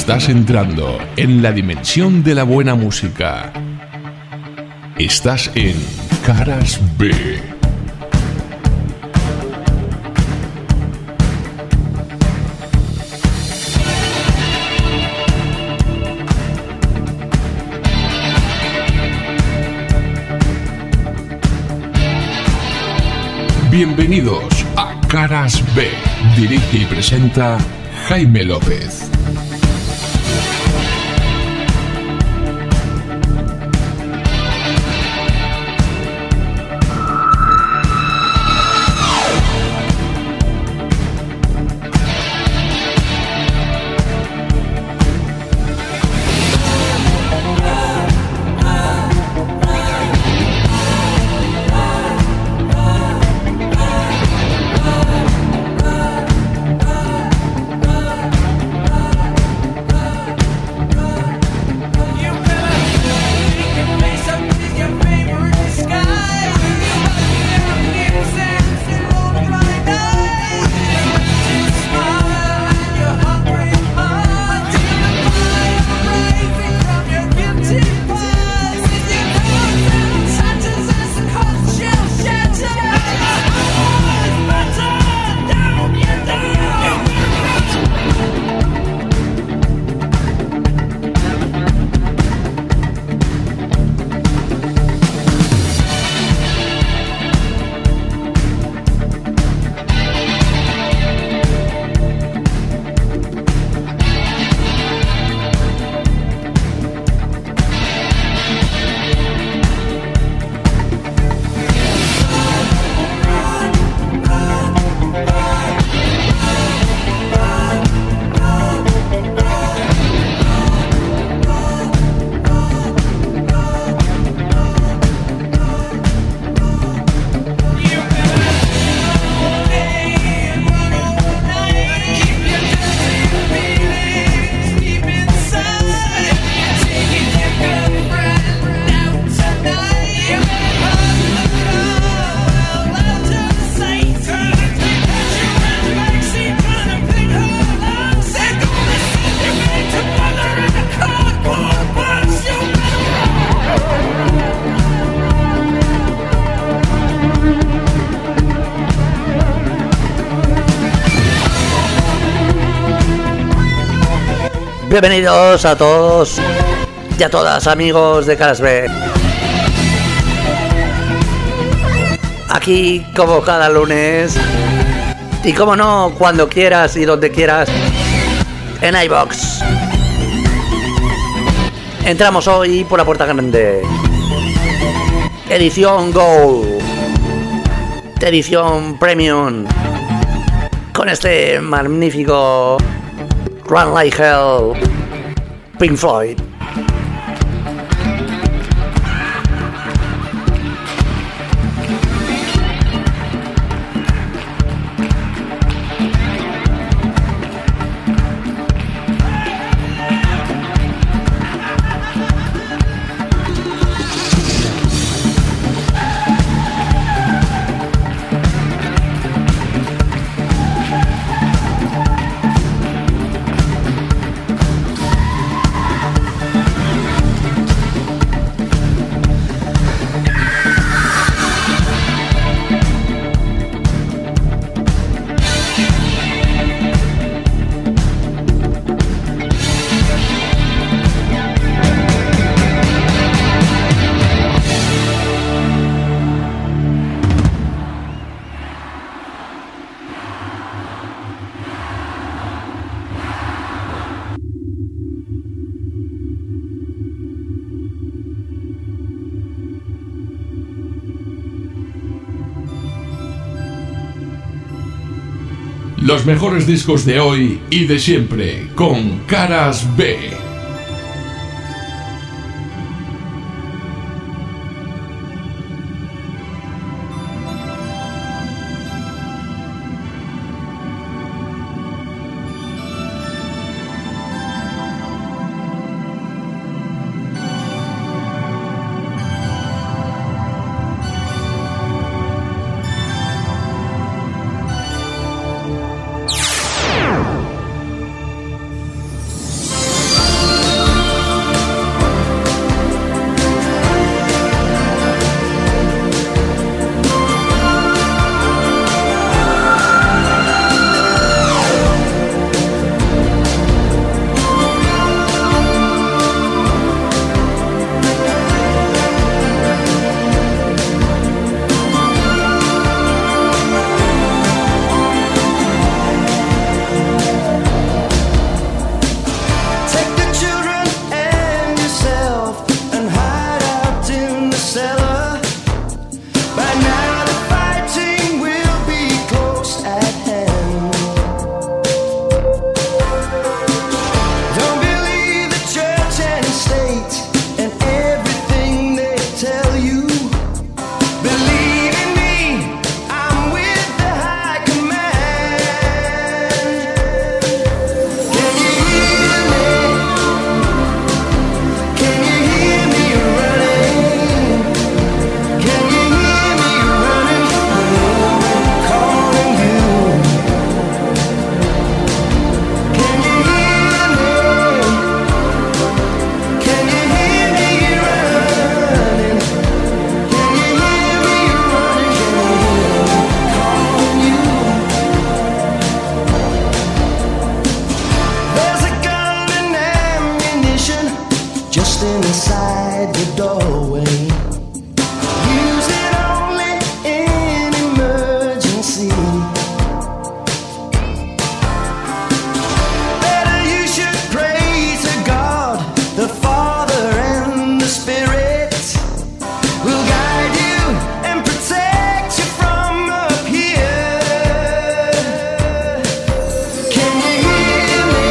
Estás entrando en la dimensión de la buena música. Estás en Caras B. Bienvenidos a Caras B. Dirige y presenta Jaime López. Bienvenidos a todos y a todas, amigos de Caras B. Aquí como cada lunes y como no, cuando quieras y donde quieras, en iVoox. Entramos hoy por la puerta grande. Edición Gold, edición Premium, con este magnífico Run Like Hell, Pink Floyd. Los mejores discos de hoy y de siempre con Caras B. inside the doorway. Use it only in emergency. Better you should pray to God, the Father and the Spirit will guide you and protect you from up here. Can you hear me?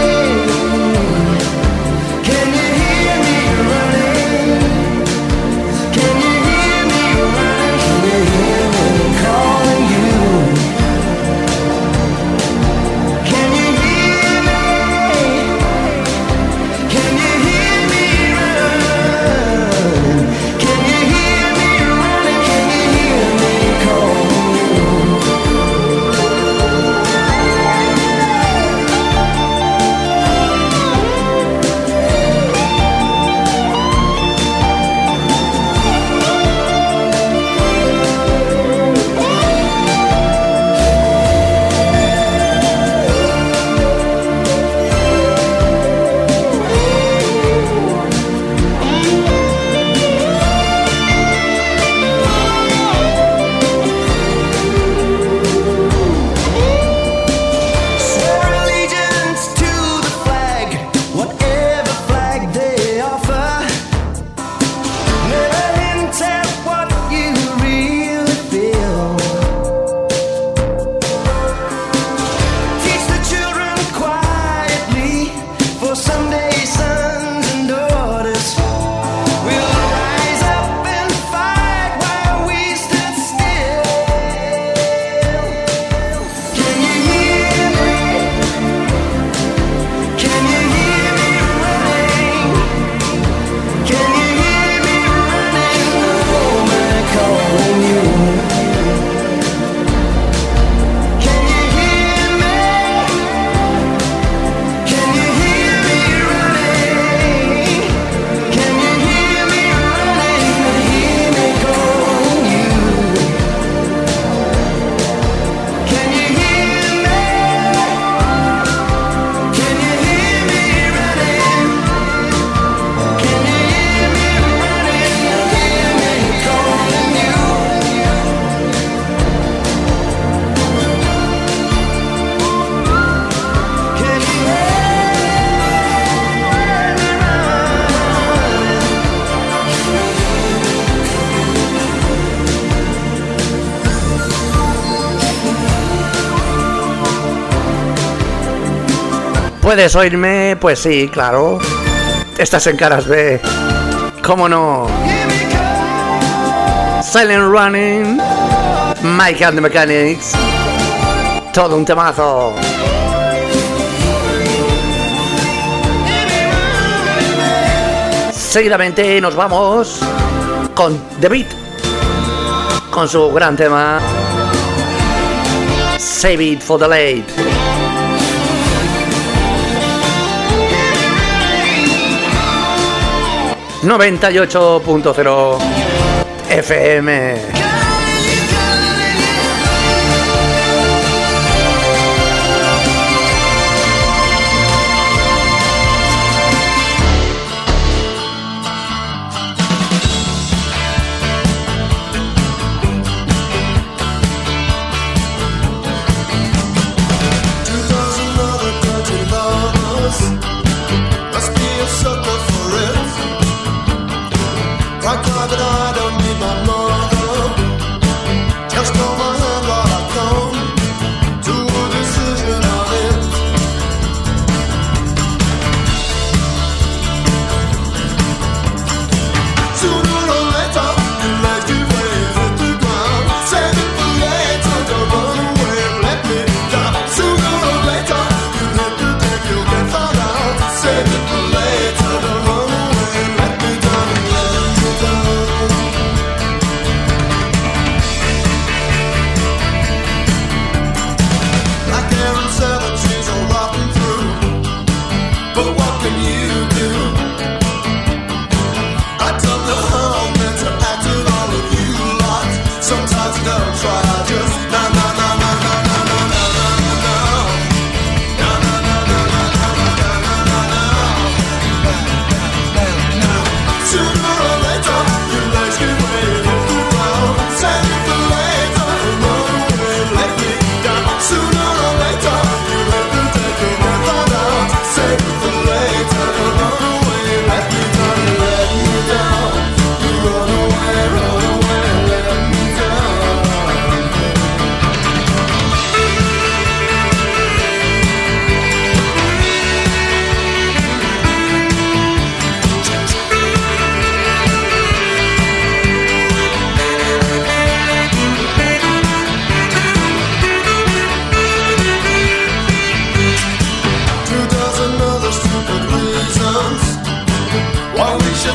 Can you hear me running? Can you hear me running? Can you hear me calling you? Can you hear me? Can you hear me running? Can you hear me running? Can you hear me calling you? Swear allegiance to the flag, whatever flag they offer. Never hint at what you really feel. Teach the children quietly, for someday sons and daughters will rise up and fight while we stood still. Can you hear me? Can you hear me running? Can you hear me running? Oh, my calling you. Can you hear me? Can you hear me running? Can you hear me running? Hear me calling you. Can you hear me? Can you hear me running? Can you hear me running? Hear me calling you. Can you hear me ¿Puedes oírme? Pues sí, claro. Estás en Caras B. ¿Cómo no? Silent Running, Mike and the Mechanics. Todo un temazo. Seguidamente nos vamos con The Beat, con su gran tema Save It for the Late. ...98.0 FM.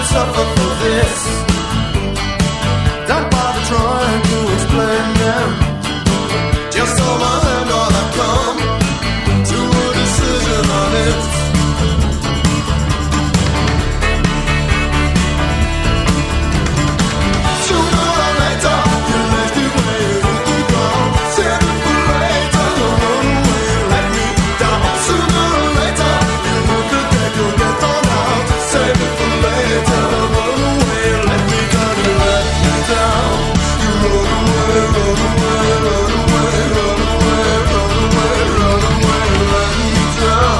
should suffer for this. Don't bother trying to explain them. Just hold my hand while I come to a decision on it. Sooner or later, you left me where you used to go. Save it for later, don't run away and let me down. Sooner or later, you move the deck, you'll get thrown out. Save it for later, run away and let me down. You let me down. You run away, run away, run away, run away, run away, run away, let me down.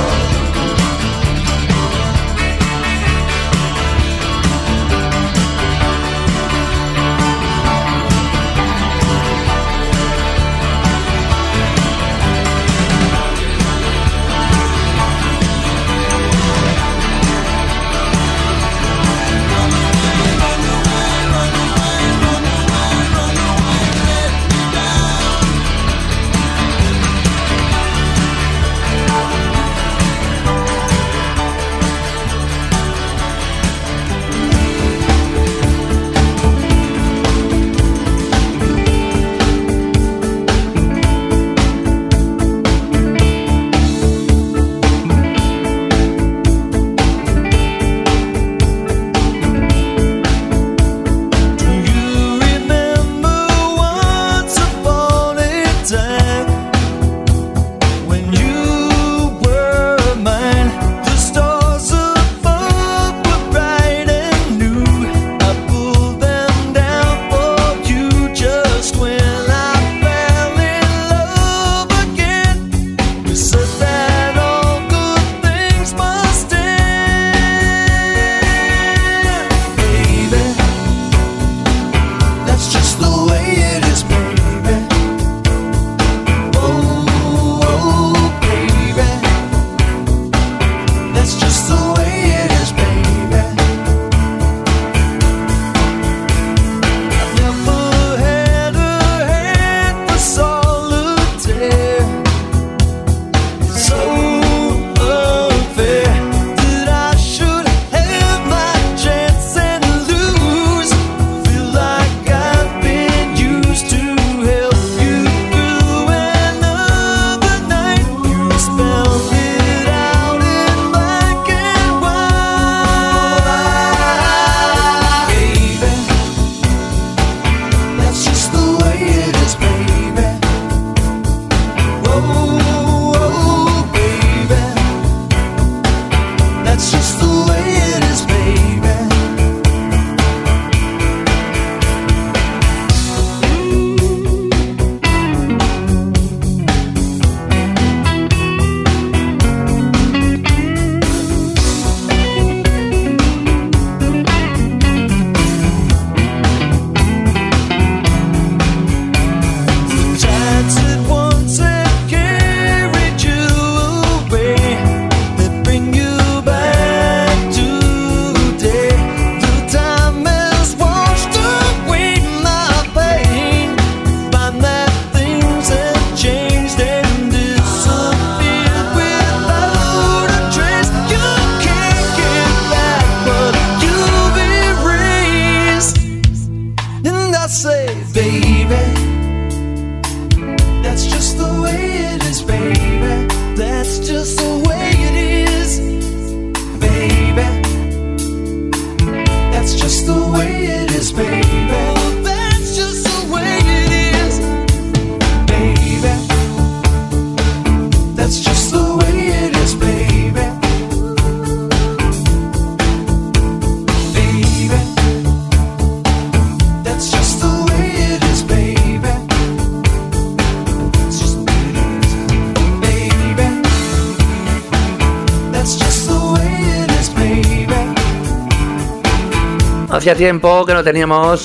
Hacía tiempo que no teníamos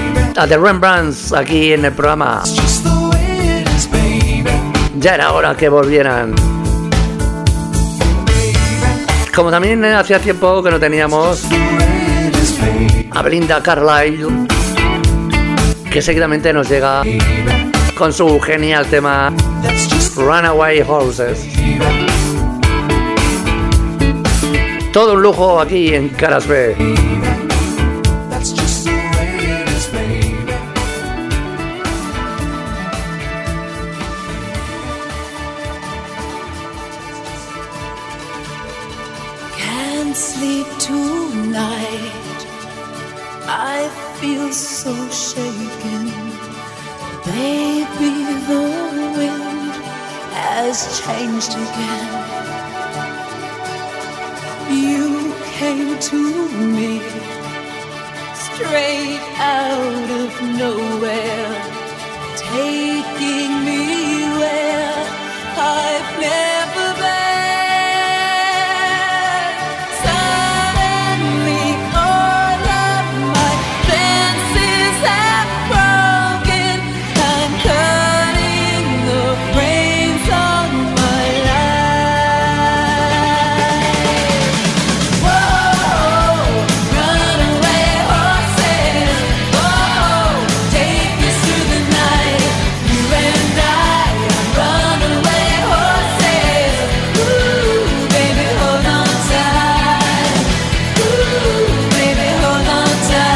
a The Rembrandts aquí en el programa. Ya era hora que volvieran. Como también hacía tiempo que no teníamos a Belinda Carlisle, que seguidamente nos llega con su genial tema Runaway Horses. todo un lujo aquí en Caras B. That's just the way it is, baby. Can't sleep tonight. I feel so shaken. Baby, the wind has changed again. You came to me straight out of nowhere, taking me where I've never been. Suddenly all of my fences have broken. I'm cutting the reins on my life. Whoa, runaway horses. Whoa, take us through the night. You and I are runaway horses. Ooh, baby, hold on tight. Ooh, baby, hold on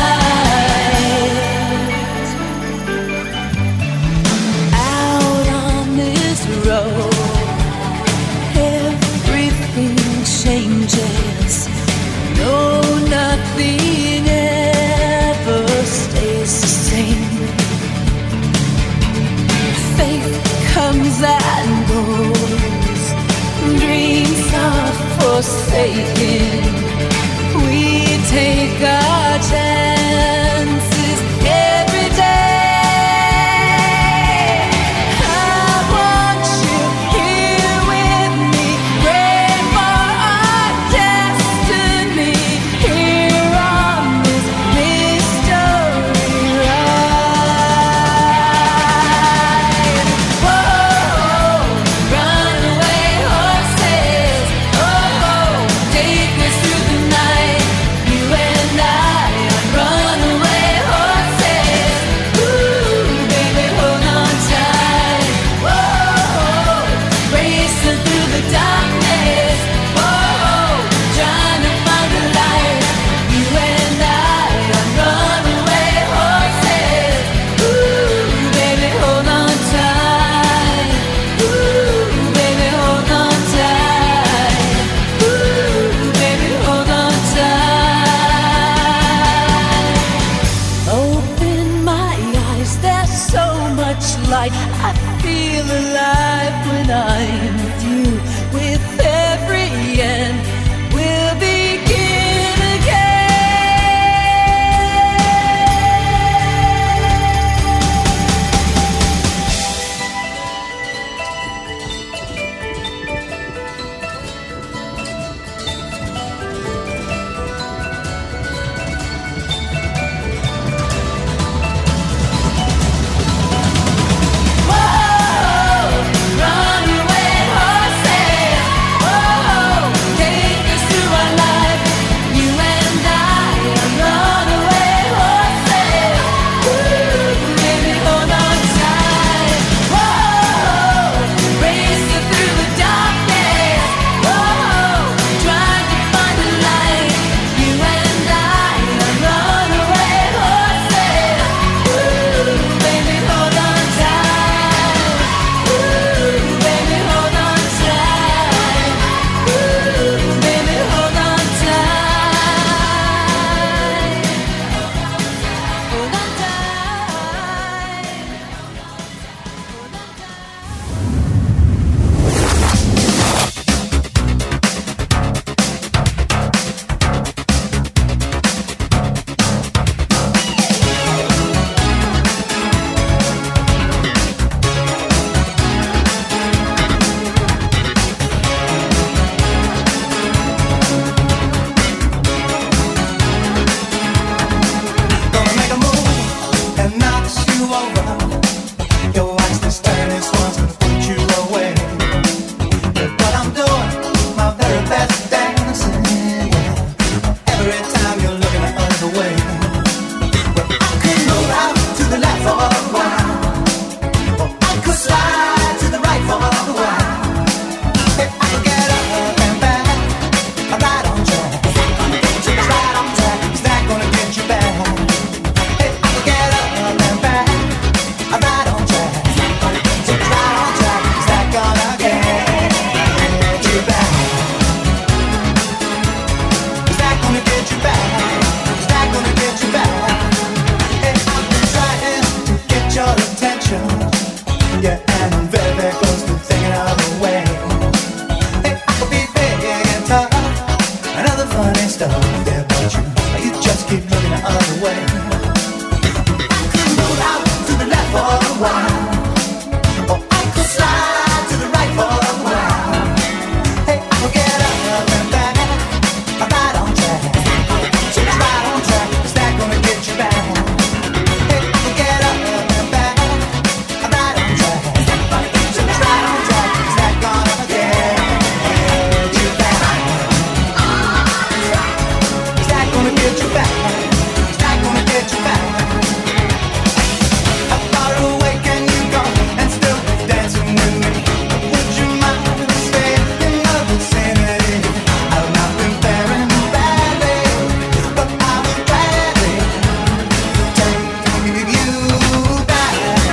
tight. Out on this road, everything changes. No, nothing ever stays the same. Faith comes and goes, dreams are forsaken. We take our chances every day. I want you here with me, pray for our destiny here on this mystery ride. Whoa, runaway horses. Oh, take us stuff there, but you just keep looking the other way. I could move out to the left for a while, or I could slide to the right for a while. Hey, I could get up and back, I'm right on track. She's right on track, is that gonna get you back? Hey, I could get up and back, I'm right on track. She's right on track, is that gonna get you back? Is that gonna get you back? Is that gonna get you back? How far away can you go and still be dancing with me? Would you mind staying in the vicinity? I've not been faring badly, but I would gladly take you back.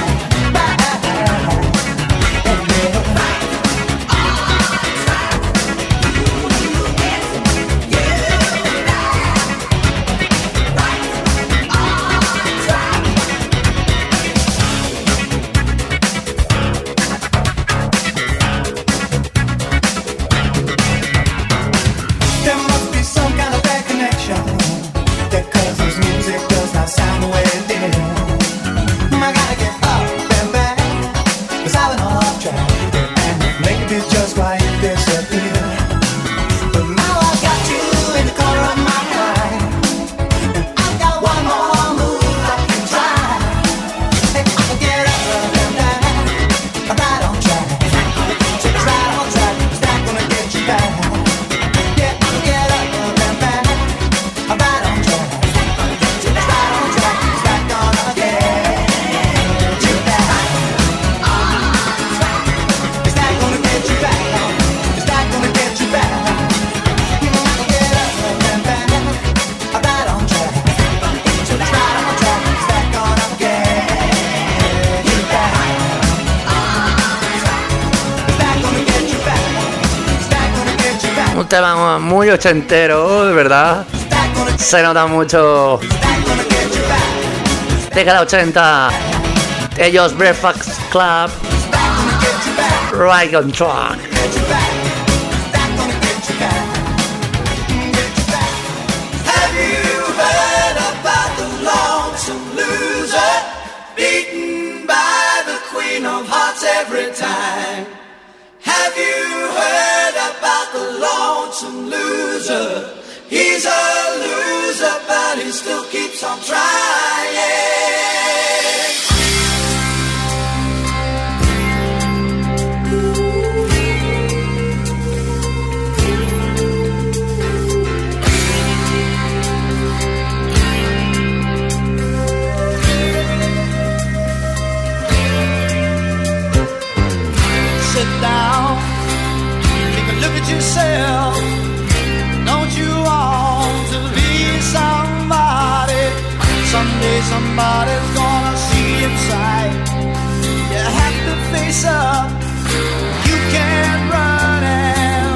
There must be some kind of bad connection that causes music does not sound the way it did. I gotta get up and back, 'cause I went off track, and maybe just why you disappeared. But now I got you in the corner of my mind, and I've got one more move I can try. Hey, I can get up and back, I'm right on track. It's right on track, is that gonna get you back? Yeah, I can get up and back, I'm right on track. It's right on track, is that gonna get you back? Is that gonna get you back? Is that gonna get you back? I can get up and back, I'm right on track. It's right on track, is that gonna get you back? Is that gonna get you back? Is that gonna get you back? Un tema muy ochentero, de verdad. Is that gonna Se nota mucho get you back? década 80. Ellos, Breakfast Club, Is that gonna get you back? Right on Track. Get you back. Is that gonna get you back? Get you back. Have you heard about the lonesome loser, beaten by the Queen of Hearts every time? Have you heard about the lonesome loser? He's a loser, but he still keeps on trying. Sit down, take a look at yourself. Don't you want to be somebody? Someday somebody's gonna see inside. You have to face up. You can't run and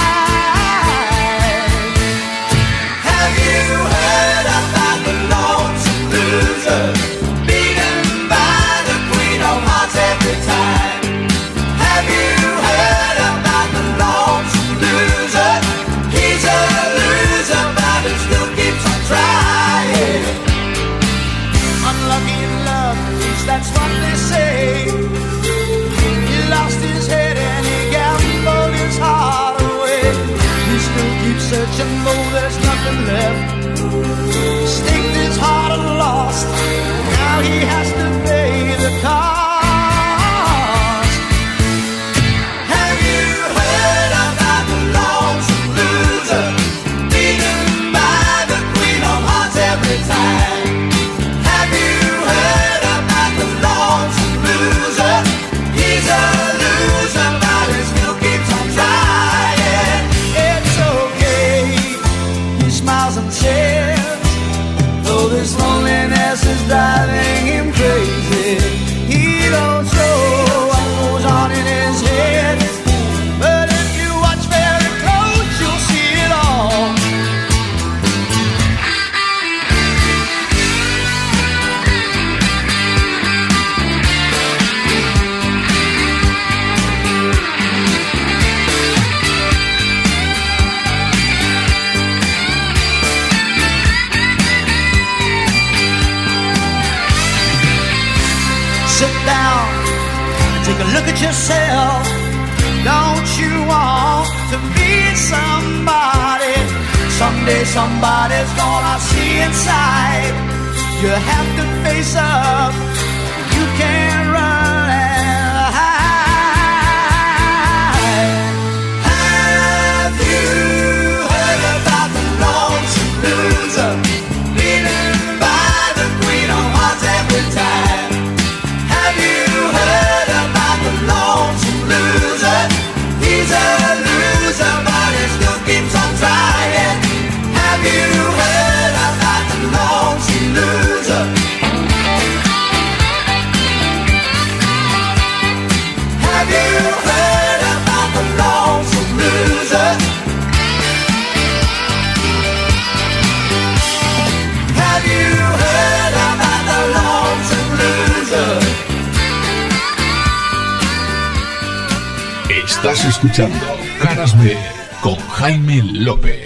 hide. Have you heard about the lonesome loser, beaten by the Queen of Hearts every time? Have you heard about the lonesome loser? He's a loser, but he still keeps on trying. Unlucky in love, at least that's what they say. He lost his head and he gambled his heart away. He still keeps searching, though there's nothing left. Staked his heart and lost. Now he has to pay the cost. Have you heard about the lonesome loser, beaten by the Queen of Hearts every time? Have you heard about the lonesome loser? He's a loser, but he still keeps on trying. It's okay, he smiles and says, though this loneliness is driving him crazy, he don't show what goes on in his head. But if you watch very close, you'll see it all. Look at yourself. Don't you want to be somebody? Someday somebody's gonna see inside. You have to face up. You can't run and hide. Have you heard about the lonesome loser? Leading by the Queen of Hearts every time. Have you heard about the lonesome loser? He's a loser, but he still keeps on trying. Have you heard about the lonesome loser? Have you heard about the lonesome loser? Have you heard about the lonesome loser? Estás escuchando Caras B con Jaime López.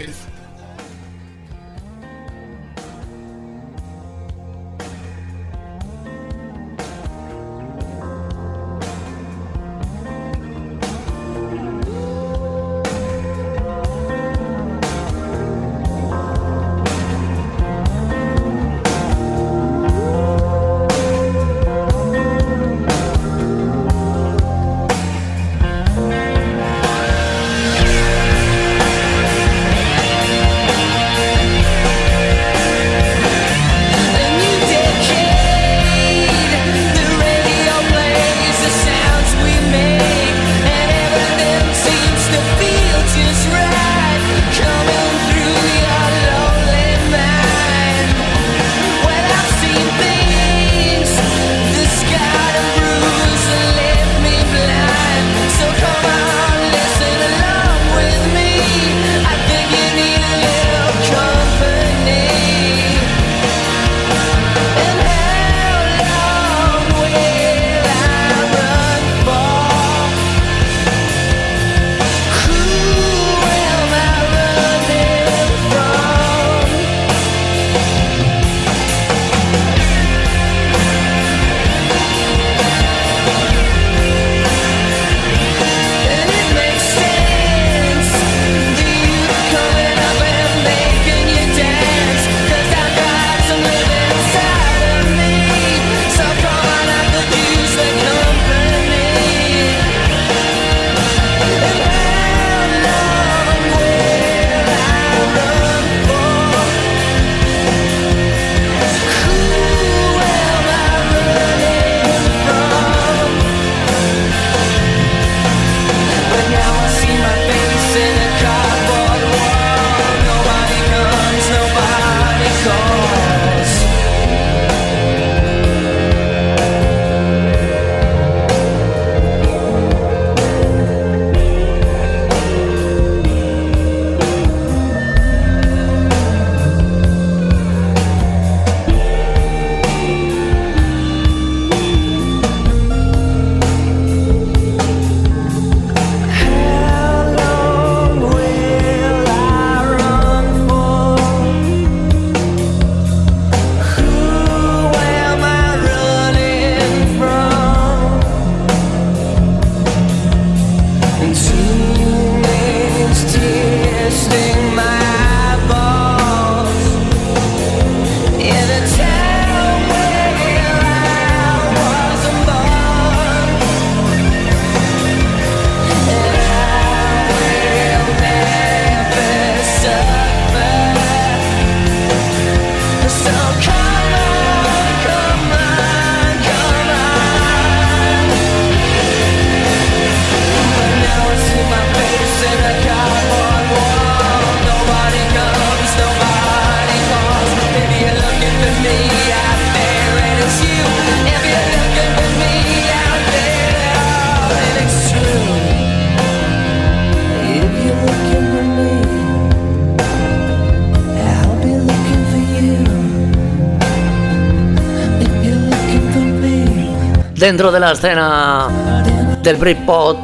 Dentro de la escena del Britpop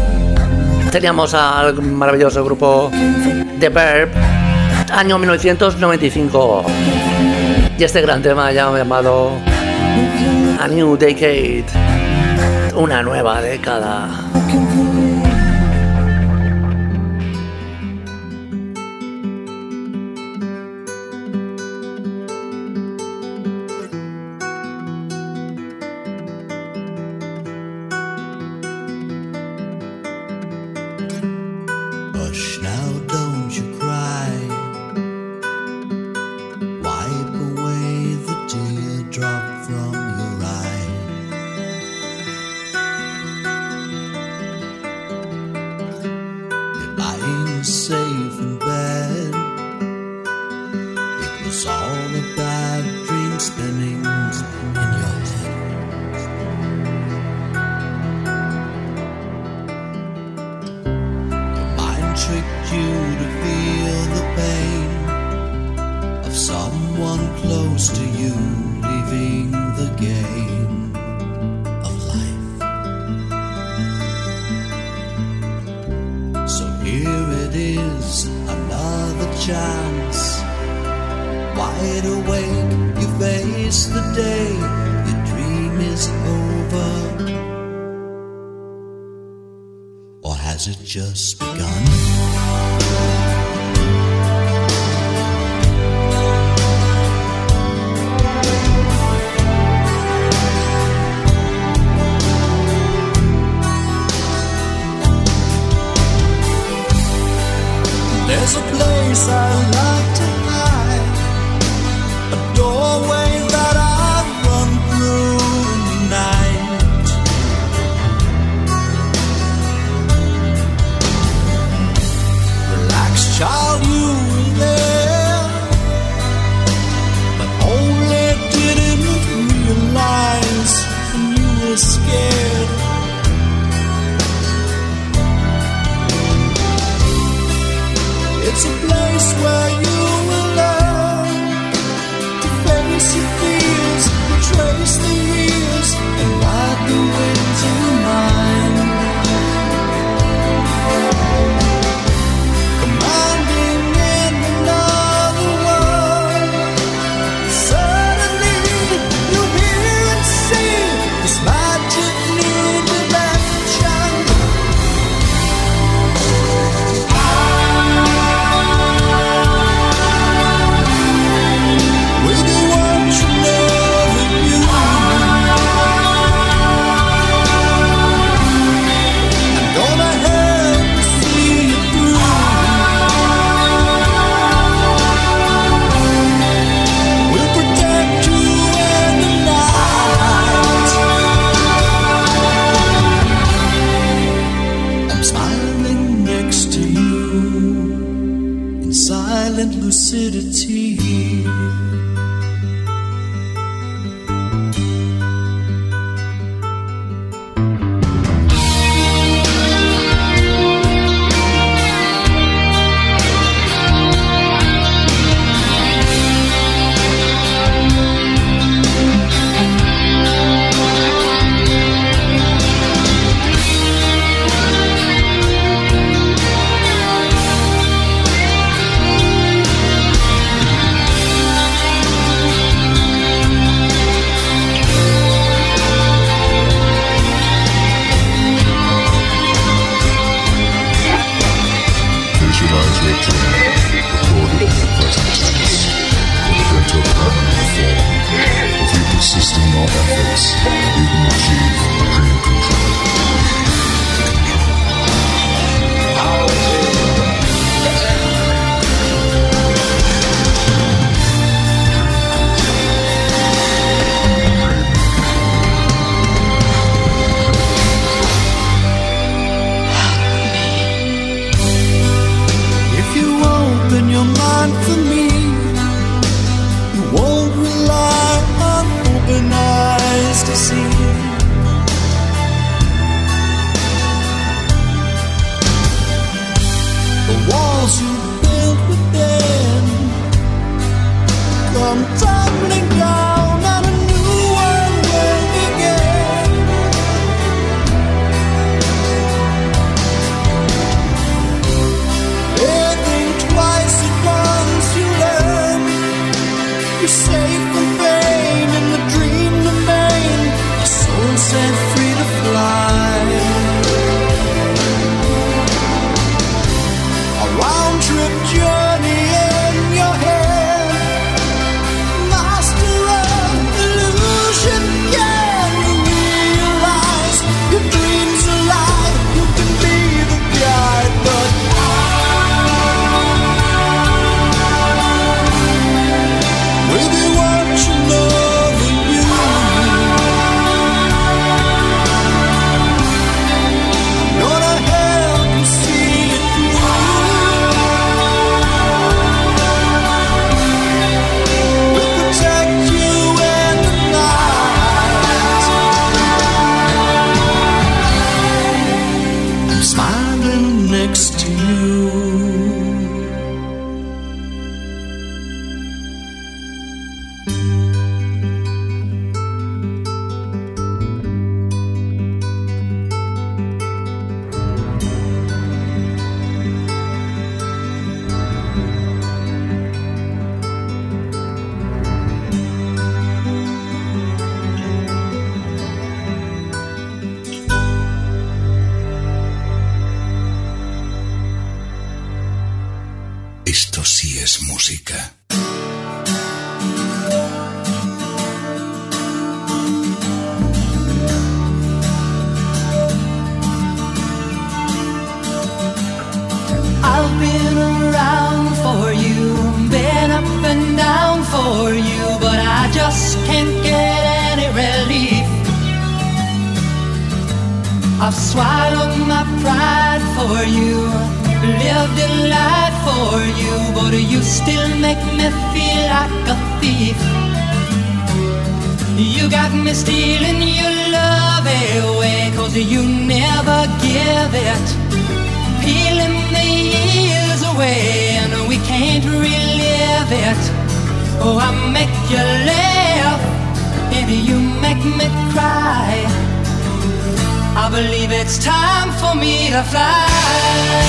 teníamos al maravilloso grupo The Verb, año 1995, y este gran tema llamado A New Decade. una nueva década. Hush now, don't you cry. Wipe away the teardrop from your eye. You're lying safe in bed. It was all a bad dream spinning in your head. Your mind tricked you to feel the pain of someone close to you leaving the game of life. So here it is, another chance. Wide awake, you face the day. Your dream is over, or has it just begun? There's a place I like to hide, a doorway that I've run through in the night. Relax, child, you were there, but only didn't realize when you were scared. It's a place where you will learn to face your fears, trace the years, and ride the winds of your mind. Commanding in another world, suddenly you hear and see this magic new dimension. We'll be watching over you, and gonna help you see it through. We'll protect you in the night. I'm smiling next to you in silent lucidity. Visualize your dream, recorded in the present tense. Put it into a permanent form. If you persist in your efforts, you can achieve dream control. If you open your mind for me, you won't rely on open eyes to see. The walls you built within come tumbling down, and a new one will begin. Living twice at once, you learn you're safe from pain, and the dream remain. Your soul set free to fly. I've been around for you, been up and down for you, but I just can't get any relief. I've swallowed my pride for you, lived a life for you, but you still make me feel like a thief. You got me stealing your love away, 'cause you never give it. Peeling the years away and we can't relive it. Oh, I make you laugh and you make me cry. I believe it's time for me to fly.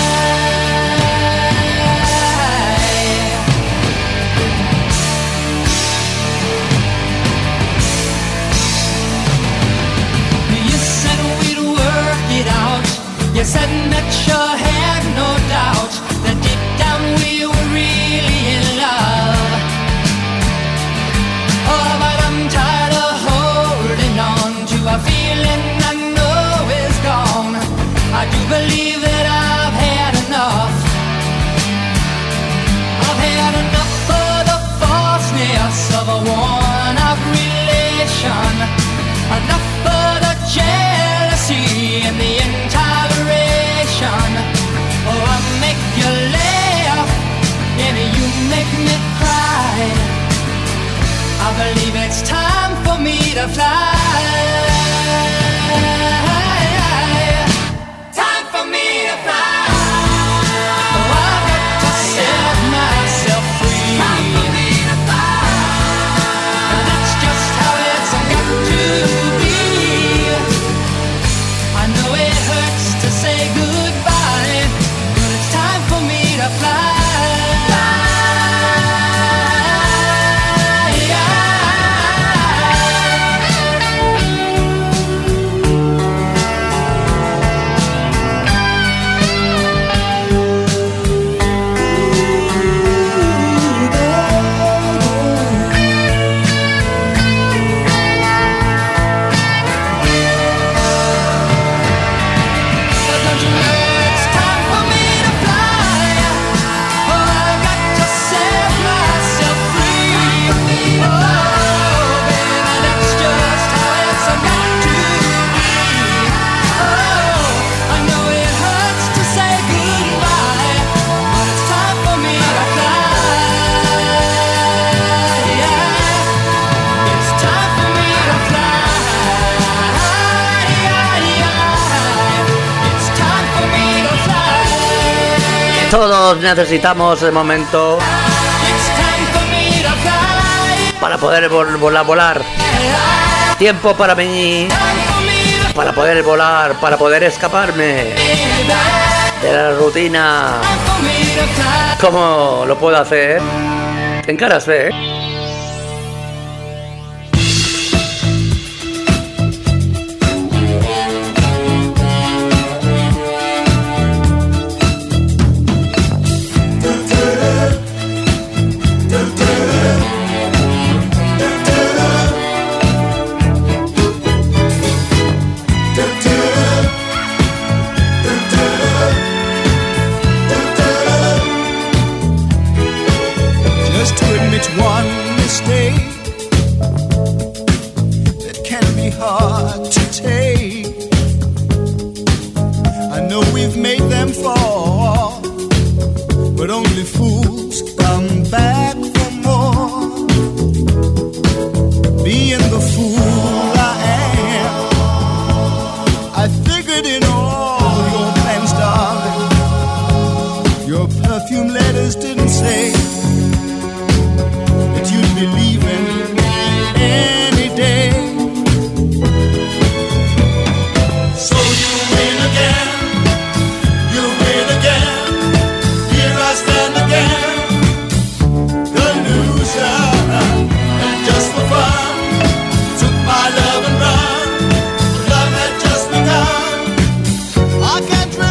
You said we'd work it out. You said that you had no doubt that deep down we were really in love. Oh, but I'm tired of holding on to a feeling I know is gone. I do believe that I've had enough. I've had enough of the falseness of a worn-out relation. Enough of the jealousy and the intoleration. Oh, I make you laugh and you make me cry. I believe it's time for me to fly. Time for me to fly. Oh, I've got to set myself free. Time for me to fly. And that's just how it's got to be. I know it hurts to say goodbye, but it's time for me to fly. Todos necesitamos de momento para poder volar. Tiempo para mí, para poder volar, para poder escaparme de la rutina. ¿Cómo lo puedo hacer? En Caras B.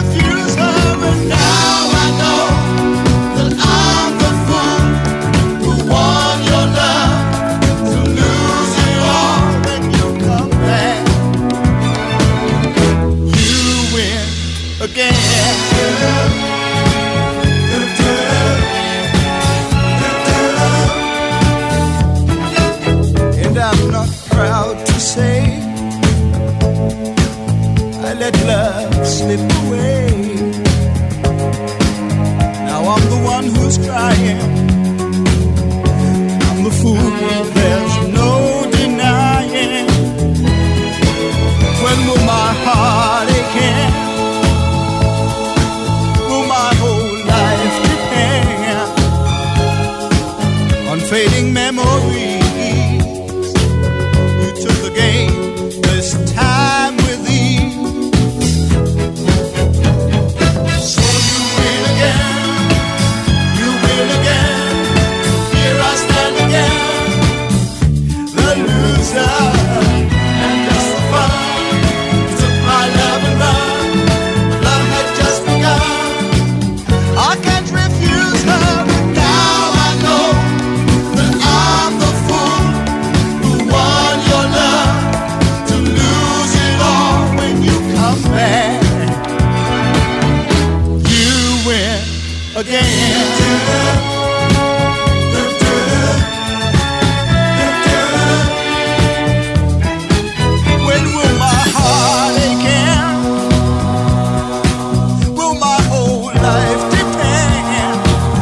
Who slip away. Now I'm the one who's crying. I'm the fool, there's no denying. When will my heart again? Will my whole life depend on fading memories? You took the game this time with ease. So you win again, you win again. Here I stand again, the loser. And just for fun, you took my love and run. Love had just begun. I can't refuse her, but now I know that I'm the fool who won your love, to lose it all when you come back. You win again. When will my heart again? Will my whole life depend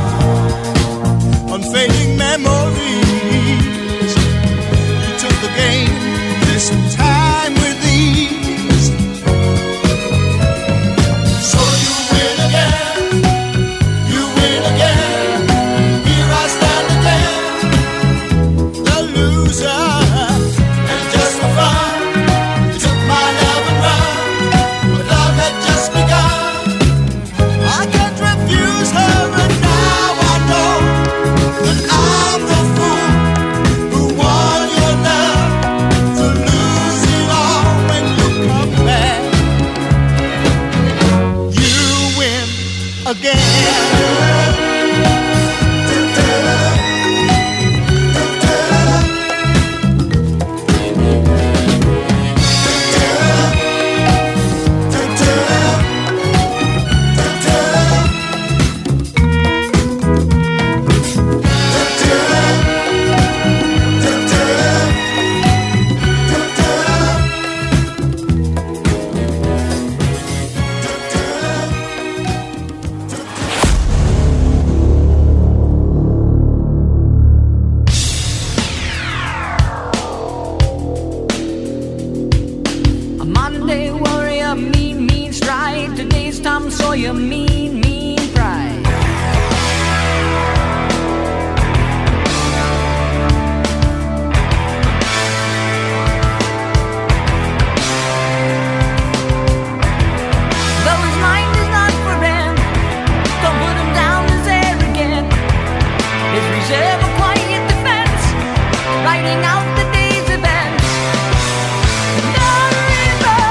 on fading memories? You took the game this time with ease. So you win again, you win again. Here I stand again, the loser. And just for fun, you took my love and run, but love had just begun. I can't refuse her, and now I know that I'm the fool who won your love, to lose it all when you come back. You win again. A Monday warrior, mean, mean stride. Today's Tom Sawyer, mean, mean pride. Though his mind is not for rent, don't put him down as arrogant. His reserve a quiet defense, writing out the day's events. The river.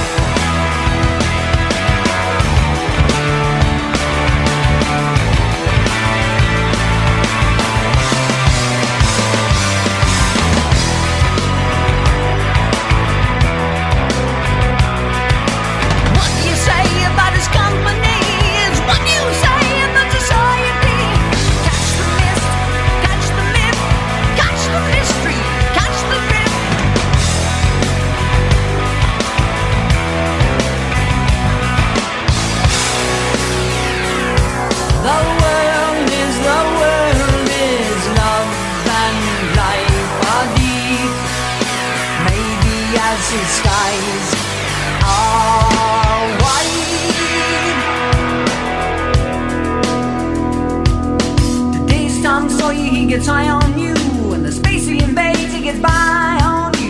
What you say about his company is what you say in the society. Catch the mist, catch the myth, catch the mystery, catch the drift. The world is love and life are deep. Maybe as his skies are wide. Today's Tom Sawyer, he gets high on you, and the space he invades, he gets by on you.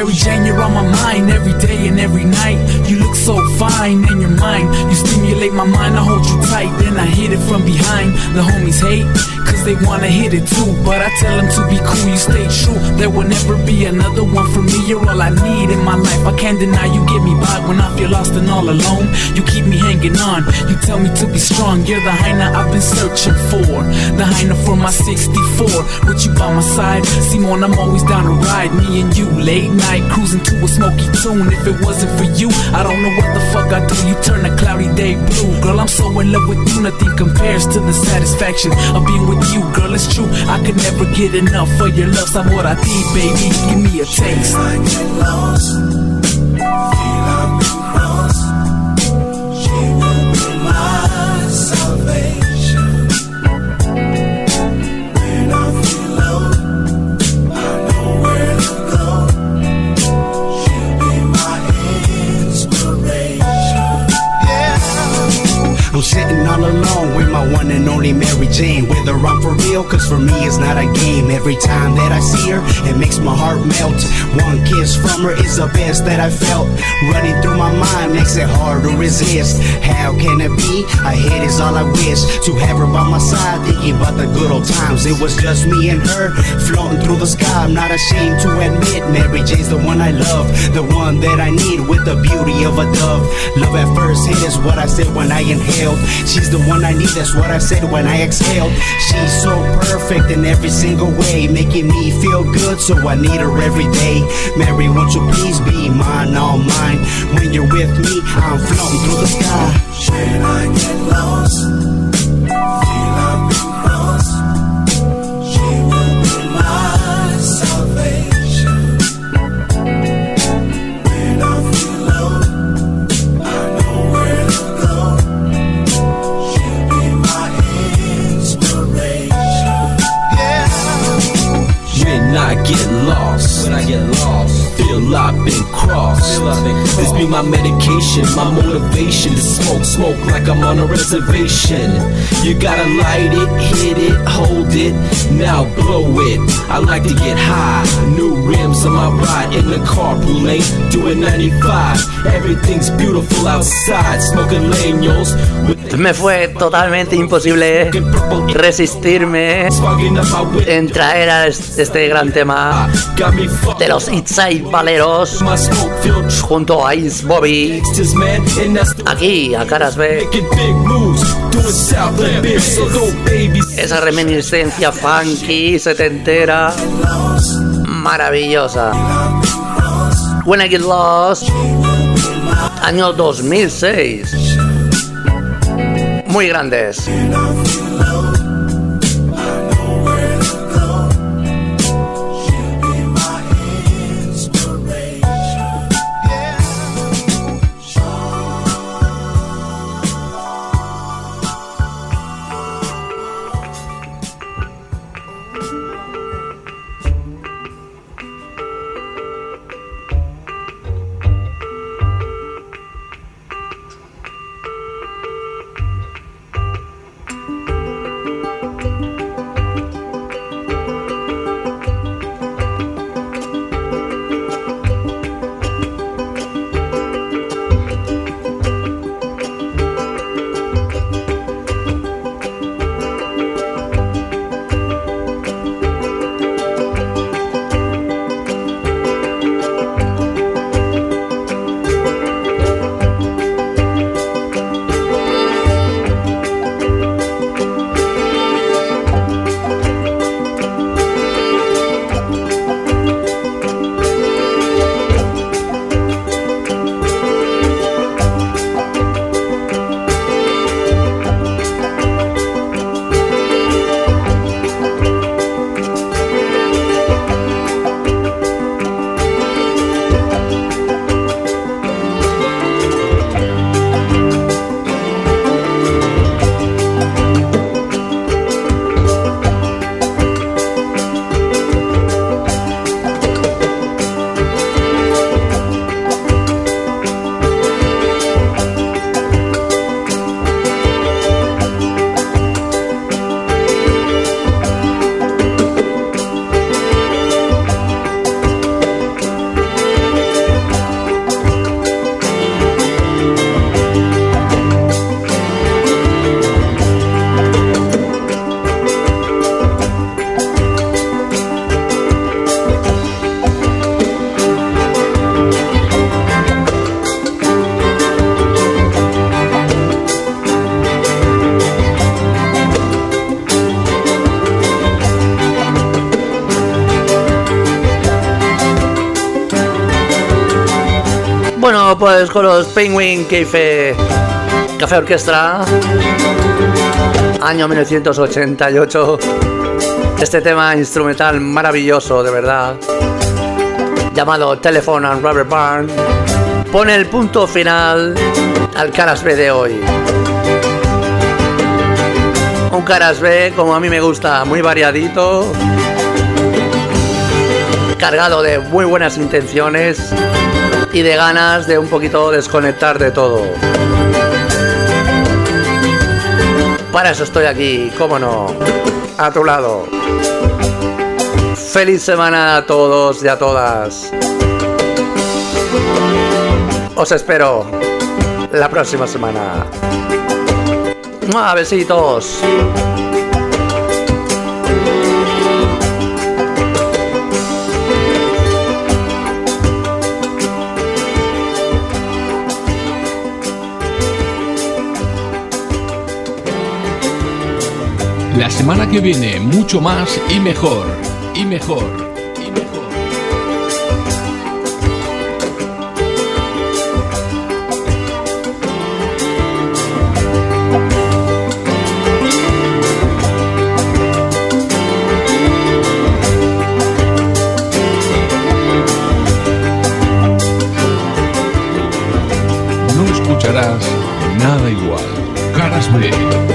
Mary Jane, you're on my mind every day and every night. You look so fine in your mind. You stimulate my mind, I hold you tight, then I hit it from behind. The homies hate, cause they wanna hit it too, but I tell them to be cool, you stay true. There will never be another one for me, you're all I need in my life. I can't deny you get me by when I feel lost and all alone. You keep me hanging on, you tell me to be strong. You're the Heina I've been searching for, the Heina for my 64. With you by my side, Simone, I'm always down to ride. Me and you, late night, cruising to a smoky tune. If it wasn't for you, I don't know what the fuck I'd do. You turn a cloudy day blue. Girl, I'm so in love with you, nothing compares to the satisfaction of being with you. Girl, it's true, I could never get enough of your love. Sabor a ti, baby, give me a taste. I get lost, feel I've been crossed. She will be my salvation. When I feel low, I know where to go. She'll be my inspiration. Yeah. I'm sitting all alone with my one and only Mary Jane. Whether I'm for real, cause for me it's not a game. Every time that I see her, it makes my heart melt. One kiss from her is the best that I felt. Running through my mind makes it hard to resist. How can it be? A hit is all I wish. To have her by my side, thinking about the good old times. It was just me and her, floating through the sky. I'm not ashamed to admit, Mary Jane's the one I love, the one that I need with the beauty of a dove. Love at first hit is what I said when I inhaled. She's the one I need, that's what I said when I exhaled. She's so perfect in every single way, making me feel good, so I need her every day. Mary, won't you please be mine, all mine. When you're with me, I'm floating through the sky. When I get lost, feel I've been crossed. She will be my salvation. When I feel low, I know where to go. She'll be my inspiration. Yeah. When I get lost, feel I've been crossed. This be my medication, my motivation to smoke like I'm on a reservation. You gotta light it, hit it, hold it, now blow it. I like to get high, new rims on my ride in the carpool lane, doing 95. Everything's beautiful outside, smoking leños. Me fue totalmente imposible resistirme en traer a este gran tema de los Eastside Valeros junto a Ice Bobby aquí a Caras B. Esa reminiscencia funky setentera maravillosa. When I Get Lost, año 2006. Muy grandes. Bueno, pues con los Penguin Café Orquestra, año 1988. Este tema instrumental maravilloso, de verdad, llamado Telephone and Rubber Band, pone el punto final al Caras B de hoy. Un Caras B, como a mí me gusta, muy variadito, cargado de muy buenas intenciones y de ganas de un poquito desconectar de todo. Para eso estoy aquí, cómo no, a tu lado. Feliz semana a todos y a todas. Os espero la próxima semana. Besitos. La semana que viene, mucho más y mejor, y mejor, y mejor. No escucharás nada igual. Caras B.